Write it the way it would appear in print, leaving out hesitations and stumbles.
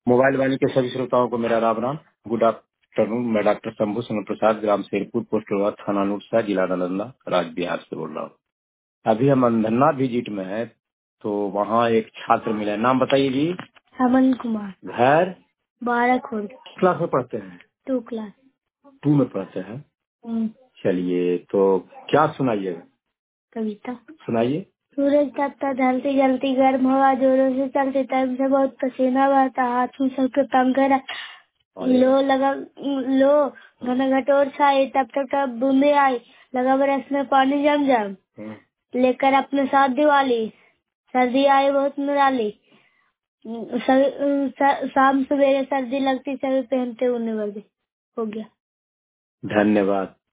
Mobile वाणी के सभी श्रोताओं को मेरा राम राम। Good afternoon. मैं डॉक्टर शंभू सिंह प्रसाद, ग्राम शेरपुर, पोस्ट रवा, थाना नूरसा, जिला नालंदा, राज्य बिहार से बोल रहा हूँ। अभी हम अंधन्ना विजिट में है, तो वहाँ एक छात्र मिले। नाम बताइए जी। हेमंत कुमार। घर 12 खोल। क्लास में पढ़ते हैं? 2 क्लास। 2 में पढ़ते हैं। चलिए, तो क्या सुनाइएगा? कविता सुनाइए। सूरज तपता ढलती जलती गर्म हवा जोरों से चलती तब से बहुत पसीना बहता हाथ में सबके पंखा लो घना घटोर छाई तब तक तब बूंदे आई लगा बरस में पानी जम जम लेकर अपने साथ दिवाली सर्दी आई बहुत निराली शाम सवेरे सर्दी लगती सभी पहनते उन्हें वर्दी हो गया। धन्यवाद।